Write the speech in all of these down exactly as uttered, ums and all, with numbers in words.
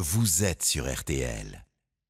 vous êtes sur R T L.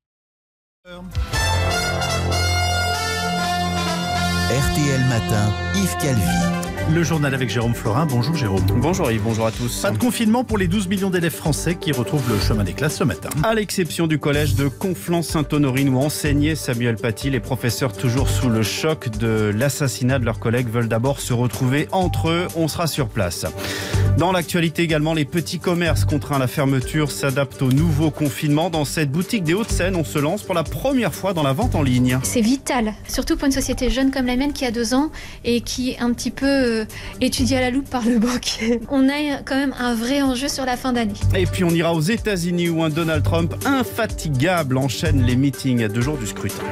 R T L Matin, Yves Calvi. Le journal avec Jérôme Florin. Bonjour Jérôme. Bonjour Yves, bonjour à tous. Pas de confinement pour les douze millions d'élèves français qui retrouvent le chemin des classes ce matin. À l'exception du collège de Conflans-Sainte-Honorine où enseignait Samuel Paty, les professeurs toujours sous le choc de l'assassinat de leurs collègues veulent d'abord se retrouver entre eux. On sera sur place. Dans l'actualité également, les petits commerces contraints à la fermeture s'adaptent au nouveau confinement. Dans cette boutique des Hauts-de-Seine, on se lance pour la première fois dans la vente en ligne. C'est vital, surtout pour une société jeune comme la mienne qui a deux ans et qui est un petit peu euh, étudiée à la loupe par le banquier. On a quand même un vrai enjeu sur la fin d'année. Et puis on ira aux États-Unis où un Donald Trump infatigable enchaîne les meetings à deux jours du scrutin.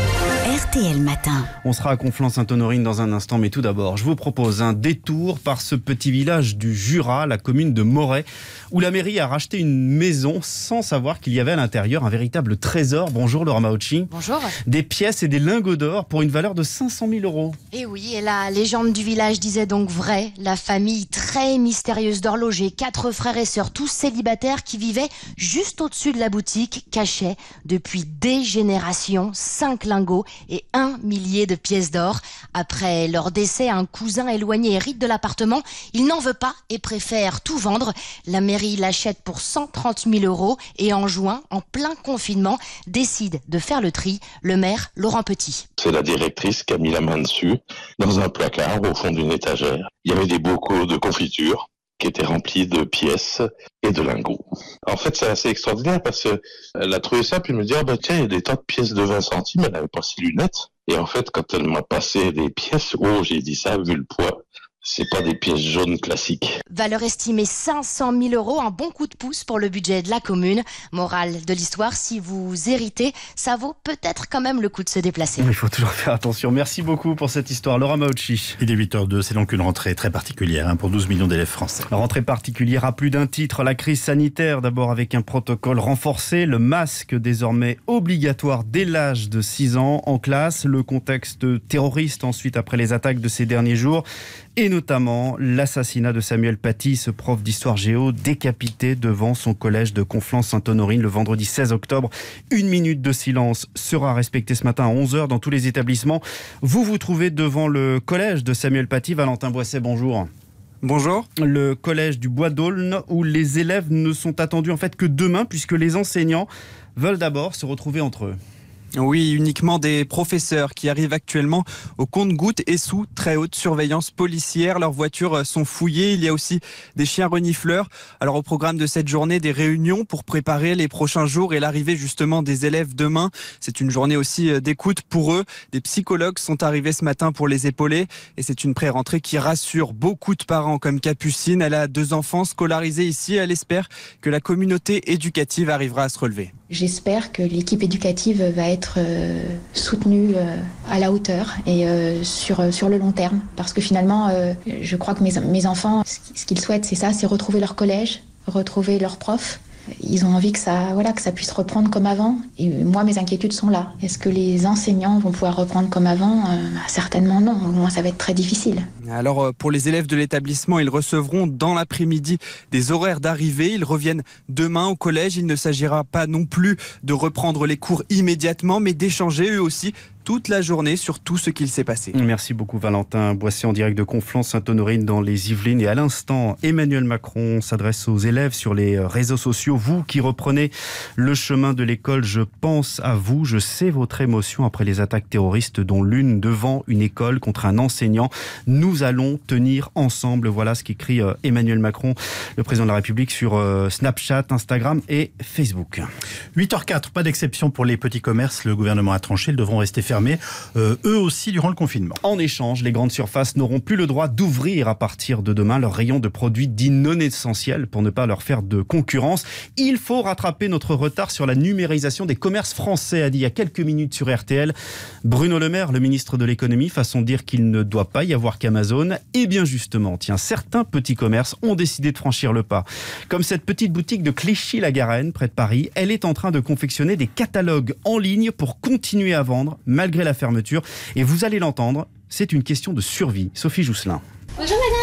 R T L Matin. On sera à Conflans-Sainte-Honorine dans un instant, mais tout d'abord, je vous propose un détour par ce petit village du Jura, la commune de Moret, où la mairie a racheté une maison sans savoir qu'il y avait à l'intérieur un véritable trésor. Bonjour Laura Mauchi. Bonjour. Des pièces et des lingots d'or pour une valeur de cinq cent mille euros. Et oui, et la légende du village disait donc vrai. La famille très mystérieuse d'horloger, quatre frères et sœurs, tous célibataires qui vivaient juste au-dessus de la boutique, cachaient depuis des générations cinq lingots et un millier de pièces d'or. Après leur décès, un cousin éloigné hérite de l'appartement. Il n'en veut pas et préfère tout vendre. La mairie l'achète pour cent trente mille euros et en juin, en plein confinement, décide de faire le tri. Le maire, Laurent Petit. C'est la directrice qui a mis la main dessus, dans un placard au fond d'une étagère. Il y avait des bocaux de confiture qui étaient remplis de pièces et de lingots. En fait, c'est assez extraordinaire parce qu'elle a trouvé ça, puis elle me dit « Ah ben tiens, il y a des tas de pièces de vingt centimes, elle n'avait pas ses lunettes. » Et en fait, quand elle m'a passé des pièces, oh, j'ai dit ça, vu le poids, c'est pas des pièces jaunes classiques. Valeur estimée cinq cent mille euros, un bon coup de pouce pour le budget de la commune. Morale de l'histoire, si vous héritez, ça vaut peut-être quand même le coup de se déplacer. Il faut toujours faire attention. Merci beaucoup pour cette histoire, Laura Mauchi. Il est huit heures zéro deux, c'est donc une rentrée très particulière hein, pour douze millions d'élèves français. La rentrée particulière à plus d'un titre. La crise sanitaire, d'abord avec un protocole renforcé, le masque désormais obligatoire dès l'âge de six ans en classe, le contexte terroriste ensuite après les attaques de ces derniers jours et notamment l'assassinat de Samuel Paty, ce prof d'histoire géo décapité devant son collège de Conflans-Sainte-Honorine le vendredi seize octobre. Une minute de silence sera respectée ce matin à onze heures dans tous les établissements. Vous vous trouvez devant le collège de Samuel Paty. Valentin Boisset, bonjour. Bonjour. Le collège du Bois d'Aulne où les élèves ne sont attendus en fait que demain puisque les enseignants veulent d'abord se retrouver entre eux. Oui, uniquement des professeurs qui arrivent actuellement au compte-gouttes et sous très haute surveillance policière. Leurs voitures sont fouillées. Il y a aussi des chiens renifleurs. Alors au programme de cette journée, des réunions pour préparer les prochains jours et l'arrivée justement des élèves demain. C'est une journée aussi d'écoute pour eux. Des psychologues sont arrivés ce matin pour les épauler. Et c'est une pré-rentrée qui rassure beaucoup de parents comme Capucine. Elle a deux enfants scolarisés ici. Elle espère que la communauté éducative arrivera à se relever. J'espère que l'équipe éducative va être euh, soutenue euh, à la hauteur et euh, sur, sur le long terme. Parce que finalement, euh, je crois que mes, mes enfants, ce qu'ils souhaitent, c'est ça, c'est retrouver leur collège, retrouver leurs profs. Ils ont envie que ça, voilà, que ça puisse reprendre comme avant. Et moi, mes inquiétudes sont là. Est-ce que les enseignants vont pouvoir reprendre comme avant ? euh, Certainement non. Au moins, ça va être très difficile. Alors, pour les élèves de l'établissement, ils recevront dans l'après-midi des horaires d'arrivée. Ils reviennent demain au collège. Il ne s'agira pas non plus de reprendre les cours immédiatement, mais d'échanger eux aussi toute la journée sur tout ce qu'il s'est passé. Merci beaucoup Valentin Boisset en direct de Conflans-Sainte-Honorine dans les Yvelines. Et à l'instant, Emmanuel Macron s'adresse aux élèves sur les réseaux sociaux. Vous qui reprenez le chemin de l'école, je pense à vous. Je sais votre émotion après les attaques terroristes dont l'une devant une école contre un enseignant. Nous allons tenir ensemble. Voilà ce qu'écrit Emmanuel Macron, le président de la République, sur Snapchat, Instagram et Facebook. huit heures zéro quatre, pas d'exception pour les petits commerces. Le gouvernement a tranché, ils devront rester fermés. Euh, eux aussi durant le confinement. En échange, les grandes surfaces n'auront plus le droit d'ouvrir à partir de demain leur rayon de produits dits non essentiels pour ne pas leur faire de concurrence. Il faut rattraper notre retard sur la numérisation des commerces français, a dit il y a quelques minutes sur R T L Bruno Le Maire, le ministre de l'économie, façon de dire qu'il ne doit pas y avoir qu'Amazon. Et bien justement, tiens, certains petits commerces ont décidé de franchir le pas. Comme cette petite boutique de Clichy-la-Garenne, près de Paris, elle est en train de confectionner des catalogues en ligne pour continuer à vendre malgré la fermeture. Et vous allez l'entendre, c'est une question de survie. Sophie Jousselin. Bonjour madame.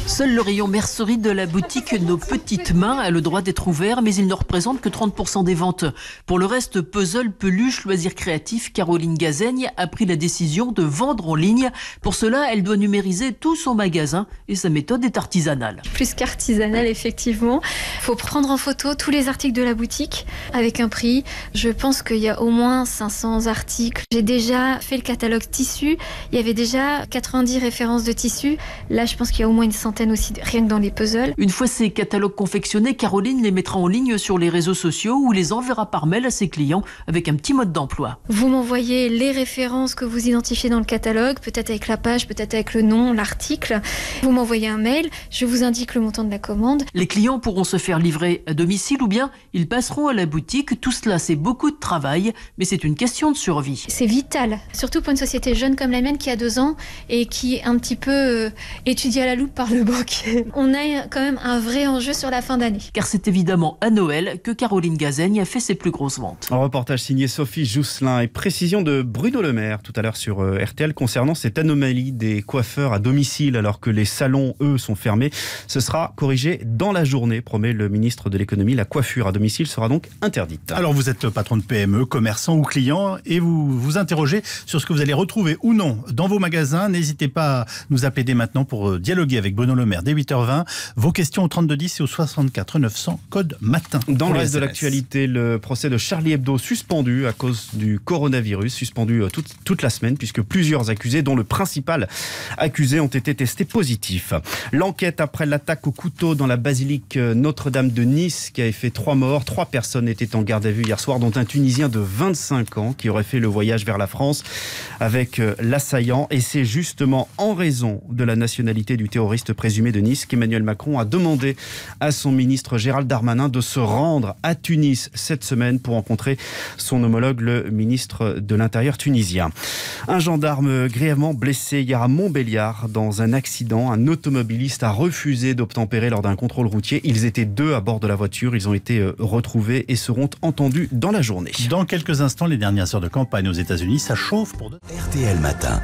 Seul le rayon mercerie de la boutique Nos Petites Mains a le droit d'être ouvert, mais il ne représente que trente pour cent des ventes. Pour le reste, puzzle, peluche, loisirs créatifs, Caroline Gazaigne a pris la décision de vendre en ligne. Pour cela, elle doit numériser tout son magasin et sa méthode est artisanale. Plus qu'artisanale, effectivement. Il faut prendre en photo tous les articles de la boutique avec un prix. Je pense qu'il y a au moins cinq cents articles. J'ai déjà fait le catalogue tissu. Il y avait déjà quatre-vingt-dix références de tissu. Là, je pense qu'il y a au moins une centaine aussi, rien que dans les puzzles. Une fois ces catalogues confectionnés, Caroline les mettra en ligne sur les réseaux sociaux ou les enverra par mail à ses clients avec un petit mode d'emploi. Vous m'envoyez les références que vous identifiez dans le catalogue, peut-être avec la page, peut-être avec le nom, l'article. Vous m'envoyez un mail, je vous indique le montant de la commande. Les clients pourront se faire livrer à domicile ou bien ils passeront à la boutique. Tout cela, c'est beaucoup de travail, mais c'est une question de survie. C'est vital, surtout pour une société jeune comme la mienne qui a deux ans et qui est un petit peu euh, étudiée à la loupe par le banquier. On a quand même un vrai enjeu sur la fin d'année. Car c'est évidemment à Noël que Caroline Gazaigne a fait ses plus grosses ventes. Un reportage signé Sophie Jousselin et précision de Bruno Le Maire tout à l'heure sur R T L concernant cette anomalie des coiffeurs à domicile alors que les salons, eux, sont fermés. Ce sera corrigé dans la journée, promet le ministre de l'économie. La coiffure à domicile sera donc interdite. Alors vous êtes patron de P M E, commerçant ou client et vous vous interrogez sur ce que vous allez retrouver ou non dans vos magasins. N'hésitez pas à nous appeler dès maintenant pour dialoguer avec Bruno Le Maire dès huit heures vingt. Vos questions au trente-deux dix et au soixante-quatre neuf cents code matin. Dans le reste de l'actualité, le procès de Charlie Hebdo suspendu à cause du coronavirus, suspendu toute, toute la semaine puisque plusieurs accusés, dont le principal accusé, ont été testés positifs. L'enquête après l'attaque au couteau dans la basilique Notre-Dame de Nice qui a fait trois morts. Trois personnes étaient en garde à vue hier soir, dont un Tunisien de vingt-cinq ans qui aurait fait le voyage vers la France avec l'assaillant. Et c'est justement en raison de la nationalité du terroriste présumé de Nice qu'Emmanuel Macron a demandé à son ministre Gérald Darmanin de se rendre à Tunis cette semaine pour rencontrer son homologue, le ministre de l'Intérieur tunisien. Un gendarme grièvement blessé hier à Montbéliard dans un accident. Un automobiliste a refusé d'obtempérer lors d'un contrôle routier. Ils étaient deux à bord de la voiture. Ils ont été retrouvés et seront entendus dans la journée. Dans quelques instants, les dernières heures de campagne aux États-Unis, ça chauffe pour de... R T L Matin.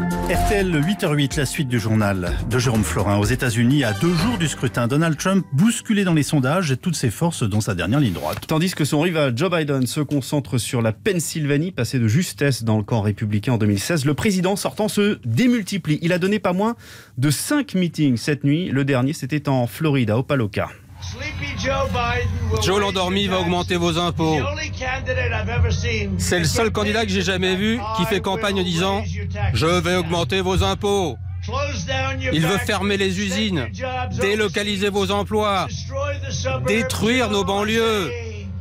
R T L huit heures huit, la suite du journal de Jérôme Florin. Aux États-Unis, à deux jours du scrutin, Donald Trump bousculé dans les sondages et toutes ses forces dont sa dernière ligne droite. Tandis que son rival Joe Biden se concentre sur la Pennsylvanie, passé de justesse dans le camp républicain en deux mille seize, le président sortant se démultiplie. Il a donné pas moins de cinq meetings cette nuit. Le dernier, c'était en Floride, à Opa-locka. Joe l'endormi va augmenter vos impôts. C'est le seul candidat que j'ai jamais vu qui fait campagne en disant « Je vais augmenter vos impôts ». Il veut fermer les usines, délocaliser vos emplois, détruire nos banlieues.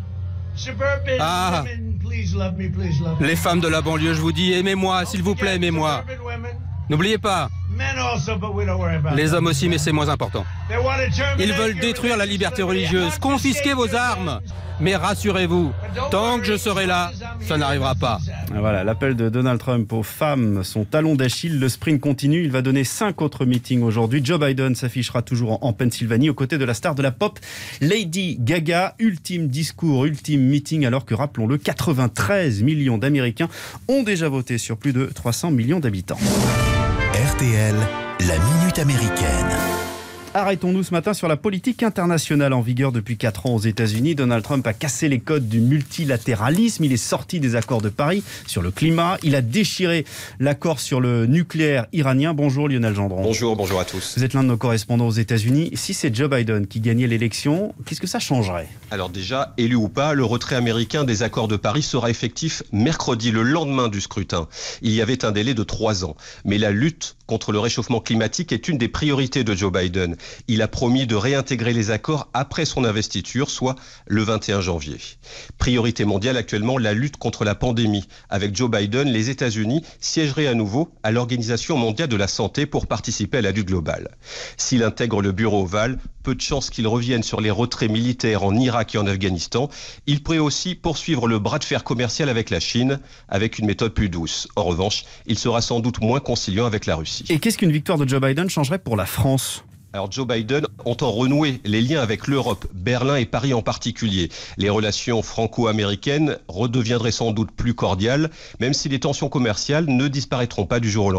Ah, les femmes de la banlieue, je vous dis, aimez-moi, s'il vous plaît, aimez-moi. N'oubliez pas, les hommes aussi, mais c'est moins important. Ils veulent détruire la liberté religieuse, confisquer vos armes. Mais rassurez-vous, tant que je serai là, ça n'arrivera pas. Voilà, l'appel de Donald Trump aux femmes, son talon d'Achille. Le sprint continue, il va donner cinq autres meetings aujourd'hui. Joe Biden s'affichera toujours en Pennsylvanie aux côtés de la star de la pop, Lady Gaga. Ultime discours, ultime meeting, alors que, rappelons-le, quatre-vingt-treize millions d'Américains ont déjà voté sur plus de trois cents millions d'habitants. R T L, la minute américaine. Arrêtons-nous ce matin sur la politique internationale en vigueur depuis quatre ans aux États-Unis. Donald Trump a cassé les codes du multilatéralisme. Il est sorti des accords de Paris sur le climat. Il a déchiré l'accord sur le nucléaire iranien. Bonjour Lionel Gendron. Bonjour, bonjour à tous. Vous êtes l'un de nos correspondants aux États-Unis. Si c'est Joe Biden qui gagnait l'élection, qu'est-ce que ça changerait ? Alors déjà, élu ou pas, le retrait américain des accords de Paris sera effectif mercredi, le lendemain du scrutin. Il y avait un délai de trois ans. Mais la lutte contre le réchauffement climatique est une des priorités de Joe Biden. Il a promis de réintégrer les accords après son investiture, soit le vingt et un janvier. Priorité mondiale actuellement, la lutte contre la pandémie. Avec Joe Biden, les États-Unis siégeraient à nouveau à l'Organisation mondiale de la santé pour participer à la lutte globale. S'il intègre le bureau ovale, peu de chances qu'il revienne sur les retraits militaires en Irak et en Afghanistan. Il pourrait aussi poursuivre le bras de fer commercial avec la Chine, avec une méthode plus douce. En revanche, il sera sans doute moins conciliant avec la Russie. Et qu'est-ce qu'une victoire de Joe Biden changerait pour la France ? Alors Joe Biden entend renouer les liens avec l'Europe, Berlin et Paris en particulier. Les relations franco-américaines redeviendraient sans doute plus cordiales, même si les tensions commerciales ne disparaîtront pas du jour au lendemain.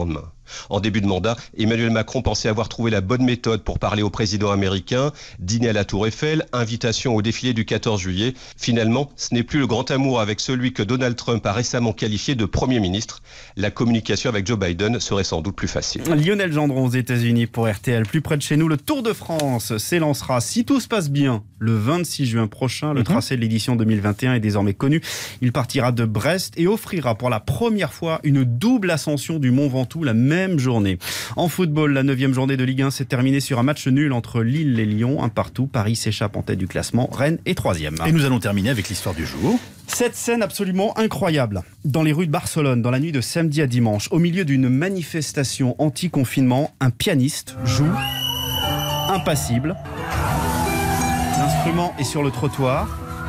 En début de mandat, Emmanuel Macron pensait avoir trouvé la bonne méthode pour parler au président américain, dîner à la Tour Eiffel, invitation au défilé du quatorze juillet. Finalement, ce n'est plus le grand amour avec celui que Donald Trump a récemment qualifié de Premier ministre. La communication avec Joe Biden serait sans doute plus facile. Lionel Gendron aux États-Unis pour R T L. Plus près de chez nous, le Tour de France s'élancera, si tout se passe bien, le vingt-six juin prochain. Le mmh. tracé de l'édition deux mille vingt et un est désormais connu. Il partira de Brest et offrira pour la première fois une double ascension du Mont Ventoux la même journée. En football, la neuvième journée de Ligue un s'est terminée sur un match nul entre Lille et Lyon. Un partout, Paris s'échappe en tête du classement, Rennes est troisième. Et nous allons terminer avec l'histoire du jour. Cette scène absolument incroyable. Dans les rues de Barcelone, dans la nuit de samedi à dimanche, au milieu d'une manifestation anti-confinement, un pianiste joue impassible. L'instrument est sur le trottoir.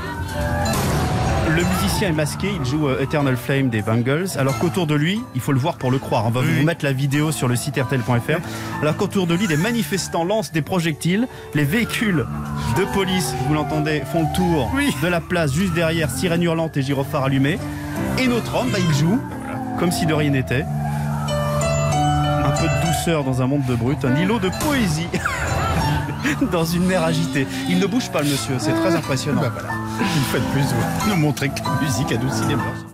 Le musicien est masqué, il joue Eternal Flame des Bangles, alors qu'autour de lui, il faut le voir pour le croire, on va oui. vous mettre la vidéo sur le site R T L point F R, alors qu'autour de lui, des manifestants lancent des projectiles, les véhicules de police, vous l'entendez, font le tour oui. de la place, juste derrière, sirène hurlante et gyrophare allumé, et notre homme, bah, il joue, comme si de rien n'était. Un peu de douceur dans un monde de brut, un îlot de poésie dans une mer agitée. Il ne bouge pas le monsieur, c'est très impressionnant. Bah voilà. Une fois de plus, vous nous montrez que la musique adoucit les morts.